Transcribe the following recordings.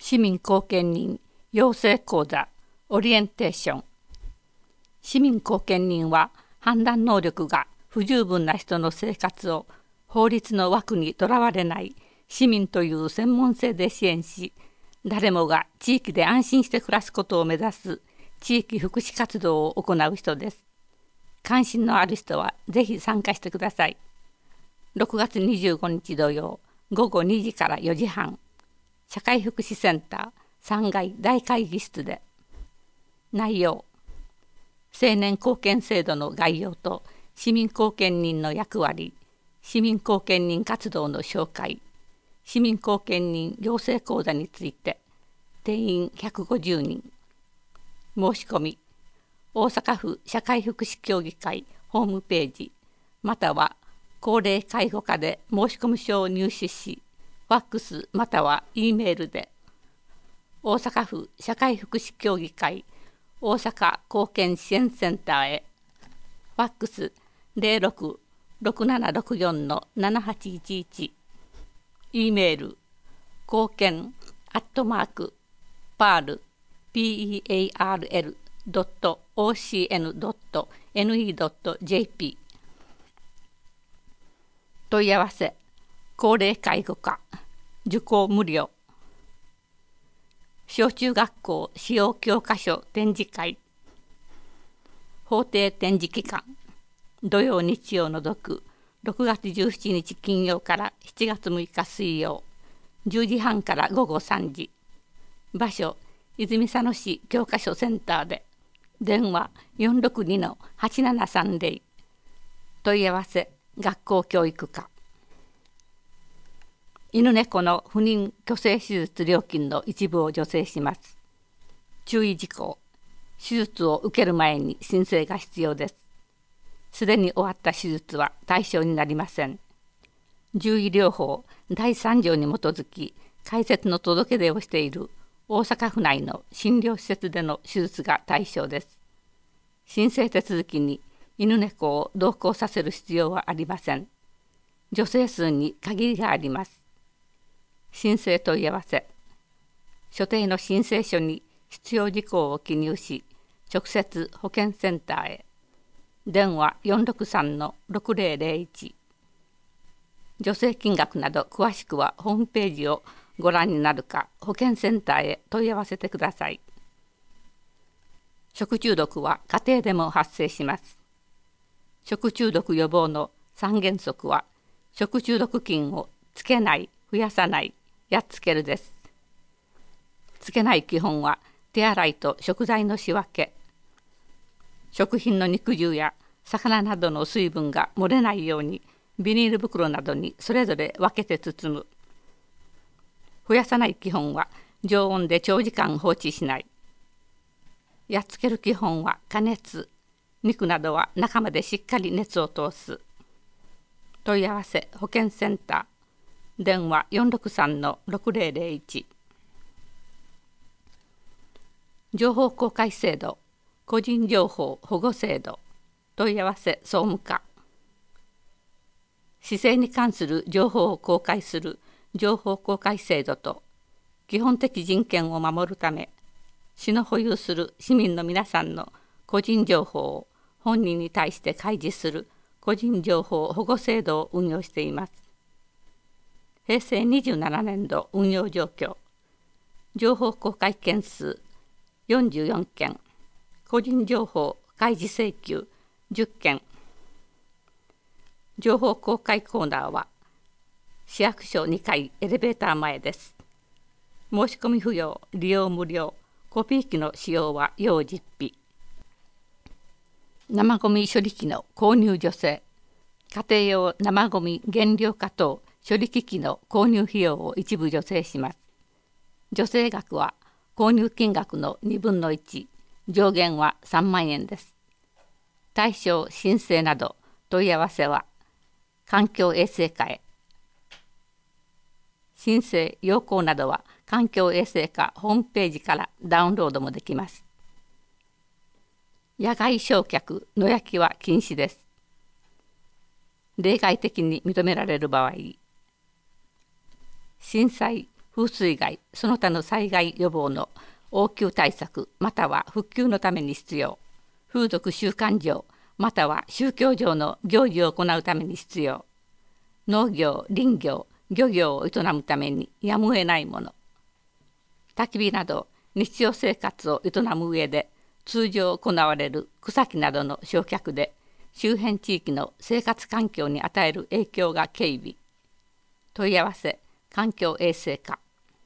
市民貢献人養成講座オリエンテーション。市民貢献人は判断能力が不十分な人の生活を法律の枠にとらわれない市民という専門性で支援し、誰もが地域で安心して暮らすことを目指す地域福祉活動を行う人です。関心のある人はぜひ参加してください。6月25日土曜午後2時から4時半、社会福祉センター3階大会議室で。内容、青年貢献制度の概要と市民貢献人の役割、市民貢献人活動の紹介、市民貢献人養成講座について、定員150人。申し込み、大阪府社会福祉協議会ホームページ、または高齢介護課で申し込み書を入手し、ファックスまたは E メールで、大阪府社会福祉協議会大阪貢献支援センターへ、ファックス 066764-7811、E メール貢献@parl.ocn.ne.jp。 問い合わせ、高齢介護課、受講無料。小中学校使用教科書展示会。法定展示期間、土曜日曜除く6月17日金曜から7月6日水曜、10時半から午後3時。場所、泉佐野市教科書センターで。電話 462-8730。 問い合わせ、学校教育課。犬猫の不妊去勢手術料金の一部を助成します。注意事項、手術を受ける前に申請が必要です。すでに終わった手術は対象になりません。獣医療法第3条に基づき開設の届け出をしている大阪府内の診療施設での手術が対象です。申請手続きに犬猫を同行させる必要はありません。助成数に限りがあります。申請問い合わせ、所定の申請書に必要事項を記入し、直接保健センターへ。電話 463-6001。 助成金額など詳しくはホームページをご覧になるか保健センターへ問い合わせてください。食中毒は家庭でも発生します。食中毒予防の3原則は、食中毒菌をつけない、増やさない、やっつけるです。つけない基本は手洗いと食材の仕分け。食品の肉汁や魚などの水分が漏れないようにビニール袋などにそれぞれ分けて包む。増やさない基本は常温で長時間放置しない。やっつける基本は加熱。肉などは中までしっかり熱を通す。問い合わせ保健センター。電話 463-6001。 情報公開制度、個人情報保護制度。問い合わせ総務課。市政に関する情報を公開する情報公開制度と、基本的人権を守るため、市の保有する市民の皆さんの個人情報を本人に対して開示する個人情報保護制度を運用しています。平成27年度運用状況、情報公開件数44件、個人情報開示請求10件。情報公開コーナーは市役所2階エレベーター前です。申し込み不要、利用無料、コピー機の使用は要実費。生ごみ処理機の購入助成、家庭用生ごみ減量化等処理機器の購入費用を一部助成します。助成額は購入金額の2分の1、上限は3万円です。対象申請など問い合わせは環境衛生課へ。申請要項などは環境衛生課ホームページからダウンロードもできます。野外焼却・野焼きは禁止です。例外的に認められる場合、震災・風水害その他の災害予防の応急対策または復旧のために必要。風俗習慣上または宗教上の行事を行うために必要。農業、林業、漁業を営むためにやむを得ないもの。焚き火など日常生活を営む上で通常行われる草木などの焼却で周辺地域の生活環境に与える影響が軽微。問い合わせ環境衛生課。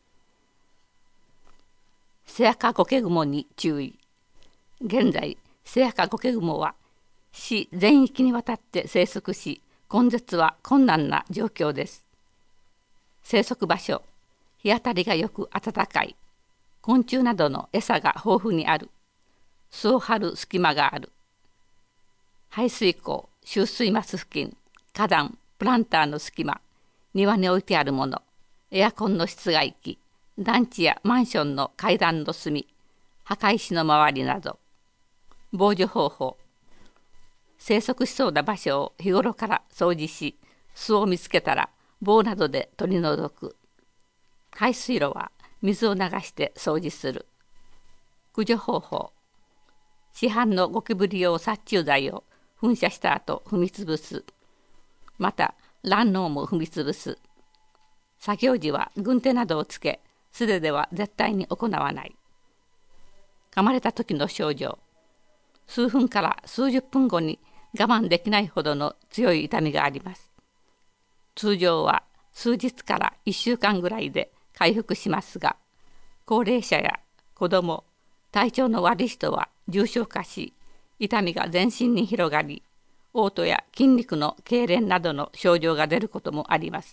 セアカゴケグモに注意。現在セアカゴケグモは市全域にわたって生息し、根絶は困難な状況です。生息場所、日当たりがよく暖かい、昆虫などの餌が豊富にある、巣を張る隙間がある、排水溝、集水マス付近、花壇、プランターの隙間、庭に置いてあるもの、エアコンの室外機、団地やマンションの階段の隅、墓石の周りなど。防除方法、生息しそうな場所を日頃から掃除し、巣を見つけたら棒などで取り除く。排水路は水を流して掃除する。駆除方法、市販のゴキブリ用殺虫剤を噴射した後踏みつぶす。また卵嚢も踏みつぶす。作業時は軍手などをつけ、素手では絶対に行わない。噛まれた時の症状、数分から数十分後に我慢できないほどの強い痛みがあります。通常は数日から1週間ぐらいで回復しますが、高齢者や子ども、体調の悪い人は重症化し、痛みが全身に広がり、嘔吐や筋肉の痙攣などの症状が出ることもあります。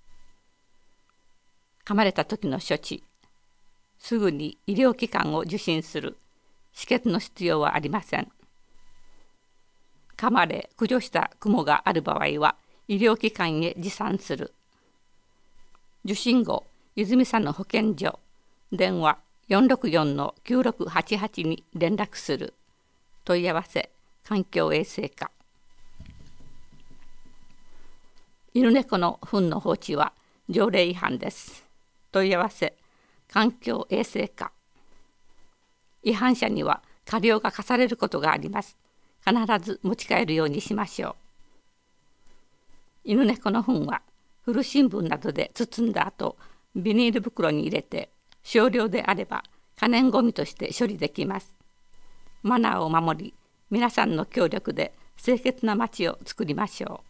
噛まれた時の処置、すぐに医療機関を受診する。止血の必要はありません。噛まれ駆除したクモがある場合は医療機関へ持参する。受診後、泉佐野保健所、電話 464-9688 に連絡する。問い合わせ環境衛生課。犬猫の糞の放置は条例違反です。問い合わせ環境衛生課。違反者には過料が課されることがあります。必ず持ち帰るようにしましょう。犬猫の糞は古新聞などで包んだ後、ビニール袋に入れて少量であれば可燃ごみとして処理できます。マナーを守り、皆さんの協力で清潔な街を作りましょう。